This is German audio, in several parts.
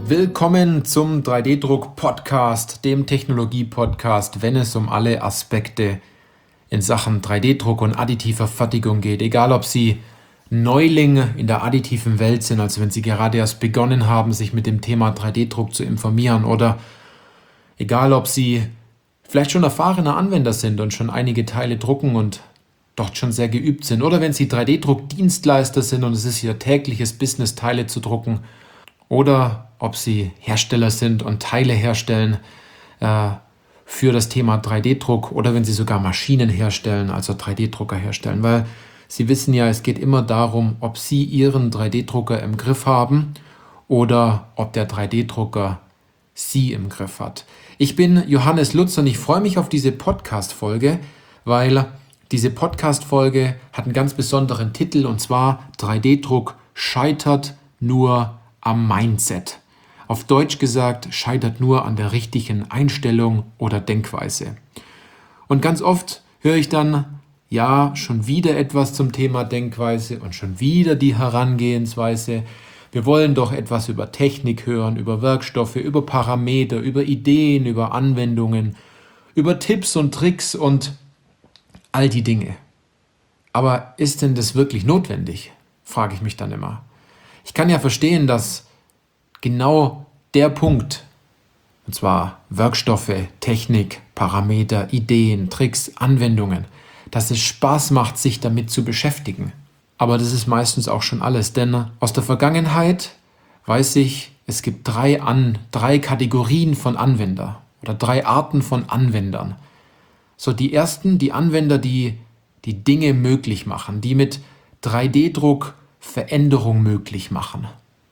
Willkommen zum 3D-Druck-Podcast, dem Technologie-Podcast, wenn es um alle Aspekte in Sachen 3D-Druck und additiver Fertigung geht. Egal, ob Sie Neuling in der additiven Welt sind, also wenn Sie gerade erst begonnen haben, sich mit dem Thema 3D-Druck zu informieren, oder egal, ob Sie vielleicht schon erfahrener Anwender sind und schon einige Teile drucken und dort schon sehr geübt sind, oder wenn Sie 3D-Druck-Dienstleister sind und es ist Ihr tägliches Business, Teile zu drucken, oder ob Sie Hersteller sind und Teile herstellen für das Thema 3D-Druck, oder wenn Sie sogar Maschinen herstellen, also 3D-Drucker herstellen, weil Sie wissen ja, es geht immer darum, ob Sie Ihren 3D-Drucker im Griff haben oder ob der 3D-Drucker Sie im Griff hat. Ich bin Johannes Lutz und ich freue mich auf diese Podcast-Folge, weil diese Podcast-Folge hat einen ganz besonderen Titel, und zwar 3D-Druck scheitert nur am Mindset. Auf Deutsch gesagt, scheitert nur an der richtigen Einstellung oder Denkweise. Und ganz oft höre ich dann, ja, schon wieder etwas zum Thema Denkweise und schon wieder die Herangehensweise. Wir wollen doch etwas über Technik hören, über Werkstoffe, über Parameter, über Ideen, über Anwendungen, über Tipps und Tricks und all die Dinge. Aber ist denn das wirklich notwendig? Frage ich mich dann immer. Ich kann ja verstehen, dass genau der Punkt, und zwar Werkstoffe, Technik, Parameter, Ideen, Tricks, Anwendungen, dass es Spaß macht, sich damit zu beschäftigen. Aber das ist meistens auch schon alles, denn aus der Vergangenheit weiß ich, es gibt drei Kategorien von Anwender oder 3 Arten von Anwendern. So, die ersten, die Anwender, die Dinge möglich machen, die mit 3D-Druck Veränderung möglich machen,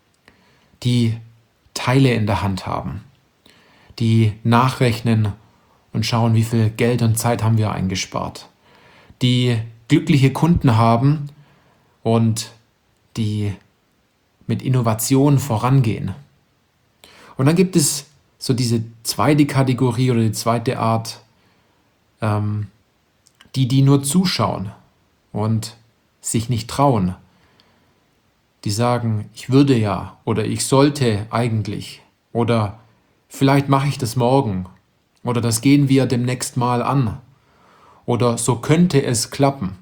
die Teile in der Hand haben, die nachrechnen und schauen, wie viel Geld und Zeit haben wir eingespart, die glückliche Kunden haben und die mit Innovation vorangehen. Und dann gibt es so diese zweite Kategorie oder die zweite Art, die nur zuschauen und sich nicht trauen. Die sagen, ich würde ja oder ich sollte eigentlich oder vielleicht mache ich das morgen oder das gehen wir demnächst mal an oder so könnte es klappen.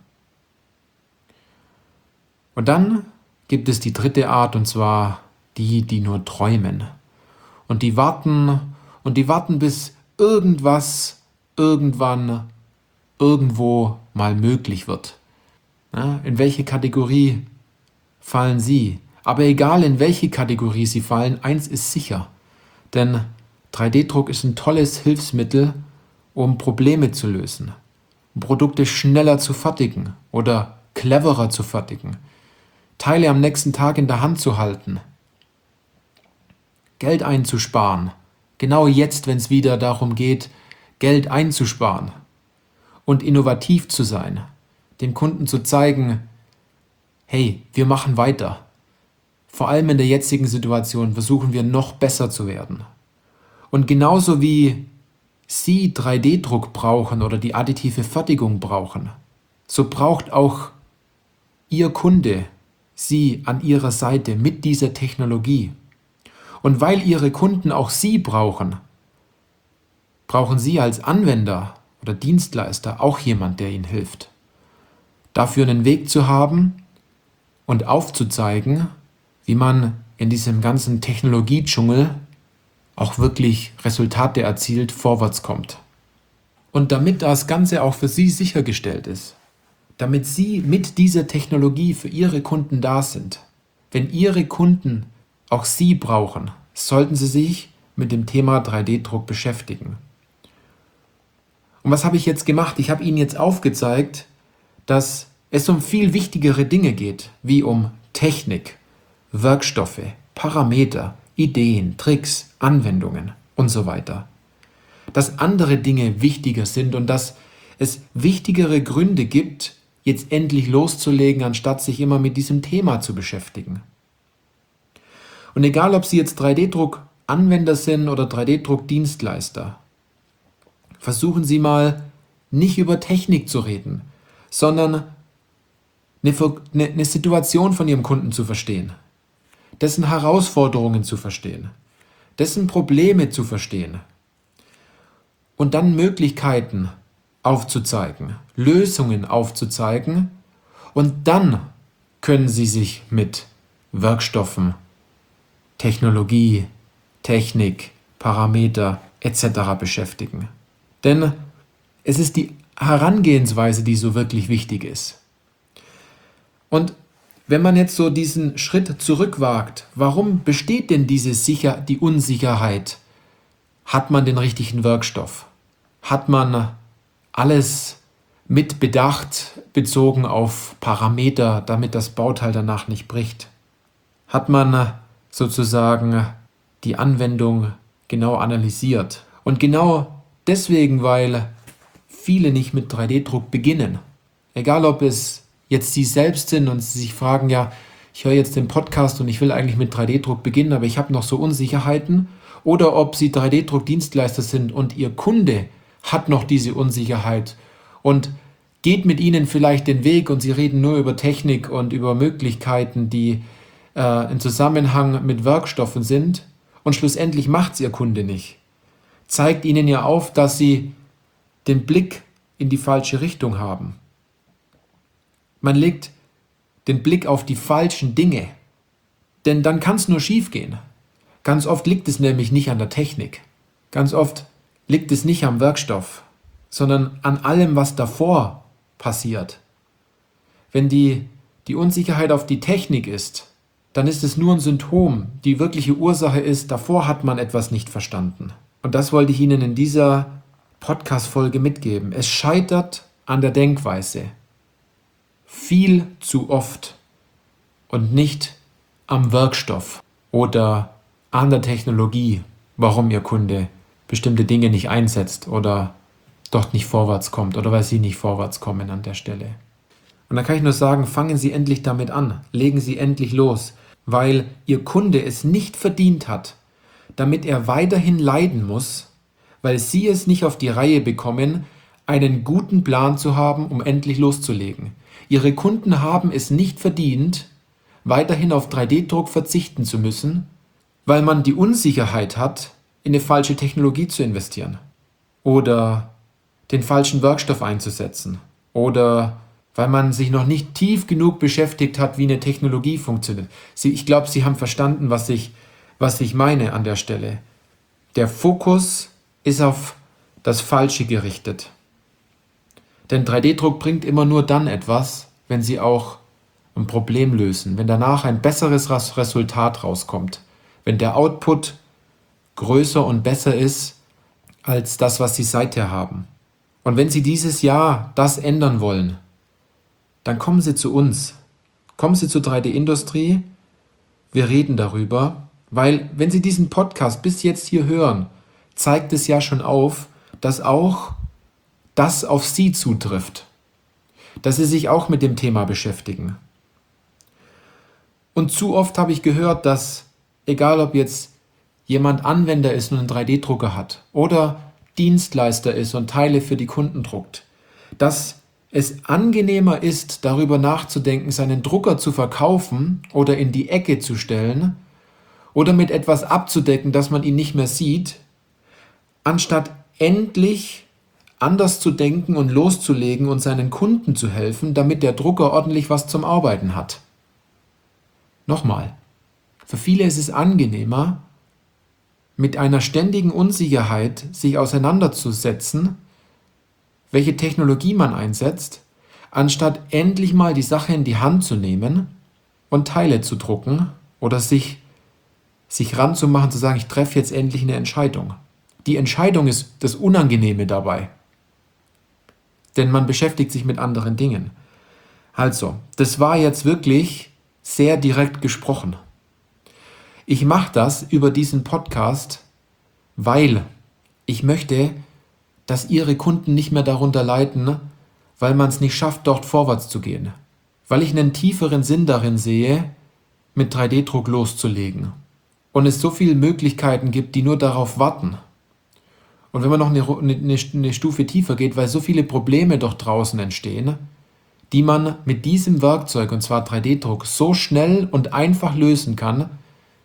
Und dann gibt es die dritte Art, und zwar die nur träumen und die warten bis irgendwas irgendwann irgendwo mal möglich wird. Ja, in welche Kategorie fallen Sie? Aber egal in welche Kategorie Sie fallen, eins ist sicher. Denn 3D-Druck ist ein tolles Hilfsmittel, um Probleme zu lösen, um Produkte schneller zu fertigen oder cleverer zu fertigen, Teile am nächsten Tag in der Hand zu halten, Geld einzusparen, genau jetzt, wenn es wieder darum geht, Geld einzusparen und innovativ zu sein, dem Kunden zu zeigen, hey, wir machen weiter. Vor allem in der jetzigen Situation versuchen wir noch besser zu werden. Und genauso wie Sie 3D-Druck brauchen oder die additive Fertigung brauchen, so braucht auch Ihr Kunde Sie an Ihrer Seite mit dieser Technologie. Und weil Ihre Kunden auch Sie brauchen, brauchen Sie als Anwender oder Dienstleister auch jemand, der Ihnen hilft. Dafür einen Weg zu haben und aufzuzeigen, wie man in diesem ganzen Technologiedschungel auch wirklich Resultate erzielt, vorwärts kommt. Und damit das Ganze auch für Sie sichergestellt ist, damit Sie mit dieser Technologie für Ihre Kunden da sind, wenn Ihre Kunden auch Sie brauchen, sollten Sie sich mit dem Thema 3D-Druck beschäftigen. Und was habe ich jetzt gemacht? Ich habe Ihnen jetzt aufgezeigt, dass es um viel wichtigere Dinge geht, wie um Technik, Werkstoffe, Parameter, Ideen, Tricks, Anwendungen und so weiter. Dass andere Dinge wichtiger sind und dass es wichtigere Gründe gibt, jetzt endlich loszulegen, anstatt sich immer mit diesem Thema zu beschäftigen. Und egal, ob Sie jetzt 3D-Druck-Anwender sind oder 3D-Druck-Dienstleister, versuchen Sie mal nicht über Technik zu reden, sondern eine Situation von Ihrem Kunden zu verstehen, dessen Herausforderungen zu verstehen, dessen Probleme zu verstehen und dann Möglichkeiten aufzuzeigen, Lösungen aufzuzeigen, und dann können Sie sich mit Werkstoffen, Technologie, Technik, Parameter etc. beschäftigen. Denn es ist die Herangehensweise, die so wirklich wichtig ist. Und wenn man jetzt so diesen Schritt zurückwagt, warum besteht denn die Unsicherheit? Hat man den richtigen Werkstoff? Hat man alles mit Bedacht bezogen auf Parameter, damit das Bauteil danach nicht bricht? Hat man sozusagen die Anwendung genau analysiert? Und genau deswegen, weil viele nicht mit 3D-Druck beginnen, egal ob es jetzt Sie selbst sind und Sie sich fragen, ja, ich höre jetzt den Podcast und ich will eigentlich mit 3D-Druck beginnen, aber ich habe noch so Unsicherheiten, oder ob Sie 3D-Druck-Dienstleister sind und Ihr Kunde hat noch diese Unsicherheit und geht mit Ihnen vielleicht den Weg und Sie reden nur über Technik und über Möglichkeiten, die im Zusammenhang mit Werkstoffen sind, und schlussendlich macht es Ihr Kunde nicht. Zeigt Ihnen ja auf, dass Sie den Blick in die falsche Richtung haben. Man legt den Blick auf die falschen Dinge, denn dann kann es nur schief gehen. Ganz oft liegt es nämlich nicht an der Technik. Ganz oft liegt es nicht am Werkstoff, sondern an allem, was davor passiert. Wenn die Unsicherheit auf die Technik ist, dann ist es nur ein Symptom. Die wirkliche Ursache ist, davor hat man etwas nicht verstanden. Und das wollte ich Ihnen in dieser Podcast-Folge mitgeben. Es scheitert an der Denkweise. Viel zu oft. Und nicht am Werkstoff oder an der Technologie, warum Ihr Kunde bestimmte Dinge nicht einsetzt oder dort nicht vorwärts kommt oder weil Sie nicht vorwärts kommen an der Stelle. Und dann kann ich nur sagen, fangen Sie endlich damit an, legen Sie endlich los, weil Ihr Kunde es nicht verdient hat, damit er weiterhin leiden muss, weil Sie es nicht auf die Reihe bekommen, einen guten Plan zu haben, um endlich loszulegen. Ihre Kunden haben es nicht verdient, weiterhin auf 3D-Druck verzichten zu müssen, weil man die Unsicherheit hat, in eine falsche Technologie zu investieren oder den falschen Werkstoff einzusetzen oder weil man sich noch nicht tief genug beschäftigt hat, wie eine Technologie funktioniert. Ich glaube, Sie haben verstanden, was ich meine an der Stelle. Der Fokus ist auf das Falsche gerichtet. Denn 3D-Druck bringt immer nur dann etwas, wenn Sie auch ein Problem lösen, wenn danach ein besseres Resultat rauskommt, wenn der Output größer und besser ist als das, was Sie seither haben. Und wenn Sie dieses Jahr das ändern wollen, dann kommen Sie zu uns. Kommen Sie zur 3D-Industrie. Wir reden darüber, weil wenn Sie diesen Podcast bis jetzt hier hören, zeigt es ja schon auf, dass auch das auf Sie zutrifft. Dass Sie sich auch mit dem Thema beschäftigen. Und zu oft habe ich gehört, dass, egal ob jetzt jemand Anwender ist und einen 3D-Drucker hat oder Dienstleister ist und Teile für die Kunden druckt, dass es angenehmer ist, darüber nachzudenken, seinen Drucker zu verkaufen oder in die Ecke zu stellen oder mit etwas abzudecken, dass man ihn nicht mehr sieht, anstatt endlich anders zu denken und loszulegen und seinen Kunden zu helfen, damit der Drucker ordentlich was zum Arbeiten hat. Nochmal, für viele ist es angenehmer, mit einer ständigen Unsicherheit sich auseinanderzusetzen, welche Technologie man einsetzt, anstatt endlich mal die Sache in die Hand zu nehmen und Teile zu drucken oder sich ranzumachen, zu sagen, ich treffe jetzt endlich eine Entscheidung. Die Entscheidung ist das Unangenehme dabei, denn man beschäftigt sich mit anderen Dingen. Also, das war jetzt wirklich sehr direkt gesprochen. Ich mache das über diesen Podcast, weil ich möchte, dass Ihre Kunden nicht mehr darunter leiden, weil man es nicht schafft, dort vorwärts zu gehen. Weil ich einen tieferen Sinn darin sehe, mit 3D-Druck loszulegen. Und es so viele Möglichkeiten gibt, die nur darauf warten. Und wenn man noch eine Stufe tiefer geht, weil so viele Probleme doch draußen entstehen, die man mit diesem Werkzeug, und zwar 3D-Druck, so schnell und einfach lösen kann,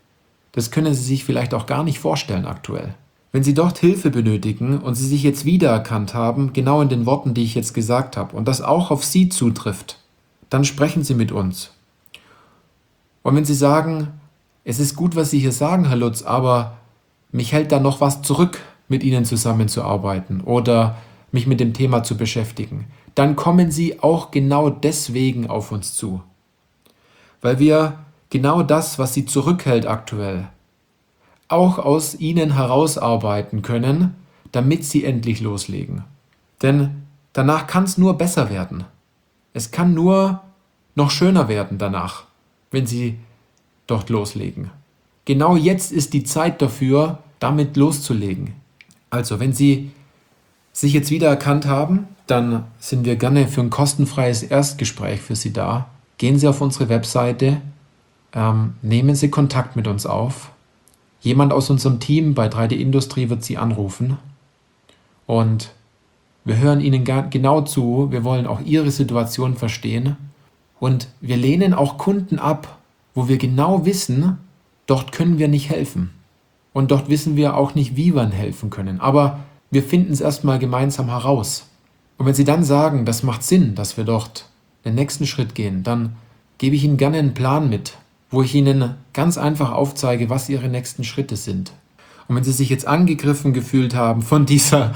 das können Sie sich vielleicht auch gar nicht vorstellen aktuell. Wenn Sie dort Hilfe benötigen und Sie sich jetzt wiedererkannt haben, genau in den Worten, die ich jetzt gesagt habe, und das auch auf Sie zutrifft, dann sprechen Sie mit uns. Und wenn Sie sagen, es ist gut, was Sie hier sagen, Herr Lutz, aber mich hält da noch was zurück, mit Ihnen zusammenzuarbeiten oder mich mit dem Thema zu beschäftigen, dann kommen Sie auch genau deswegen auf uns zu. Weil wir genau das, was Sie zurückhält aktuell, auch aus Ihnen herausarbeiten können, damit Sie endlich loslegen. Denn danach kann es nur besser werden. Es kann nur noch schöner werden danach, wenn Sie dort loslegen. Genau jetzt ist die Zeit dafür, damit loszulegen. Also, wenn Sie sich jetzt wieder erkannt haben, dann sind wir gerne für ein kostenfreies Erstgespräch für Sie da. Gehen Sie auf unsere Webseite, nehmen Sie Kontakt mit uns auf. Jemand aus unserem Team bei 3D Industrie wird Sie anrufen und wir hören Ihnen genau zu. Wir wollen auch Ihre Situation verstehen und wir lehnen auch Kunden ab, wo wir genau wissen, dort können wir nicht helfen. Und dort wissen wir auch nicht, wie wir helfen können. Aber wir finden es erstmal gemeinsam heraus. Und wenn Sie dann sagen, das macht Sinn, dass wir dort den nächsten Schritt gehen, dann gebe ich Ihnen gerne einen Plan mit, wo ich Ihnen ganz einfach aufzeige, was Ihre nächsten Schritte sind. Und wenn Sie sich jetzt angegriffen gefühlt haben von dieser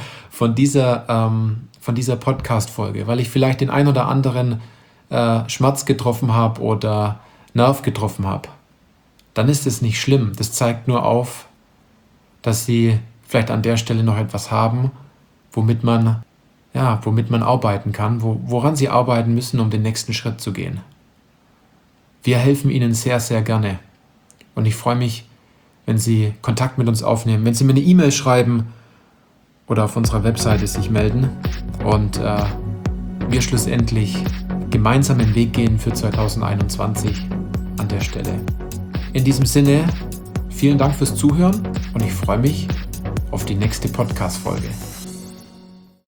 Podcast-Folge, weil ich vielleicht den ein oder anderen Schmerz getroffen habe oder Nerv getroffen habe, dann ist es nicht schlimm. Das zeigt nur auf, dass Sie vielleicht an der Stelle noch etwas haben, womit man arbeiten kann, woran Sie arbeiten müssen, um den nächsten Schritt zu gehen. Wir helfen Ihnen sehr, sehr gerne. Und ich freue mich, wenn Sie Kontakt mit uns aufnehmen, wenn Sie mir eine E-Mail schreiben oder auf unserer Webseite sich melden und wir schlussendlich gemeinsam den Weg gehen für 2021 an der Stelle. In diesem Sinne, vielen Dank fürs Zuhören und ich freue mich auf die nächste Podcast-Folge.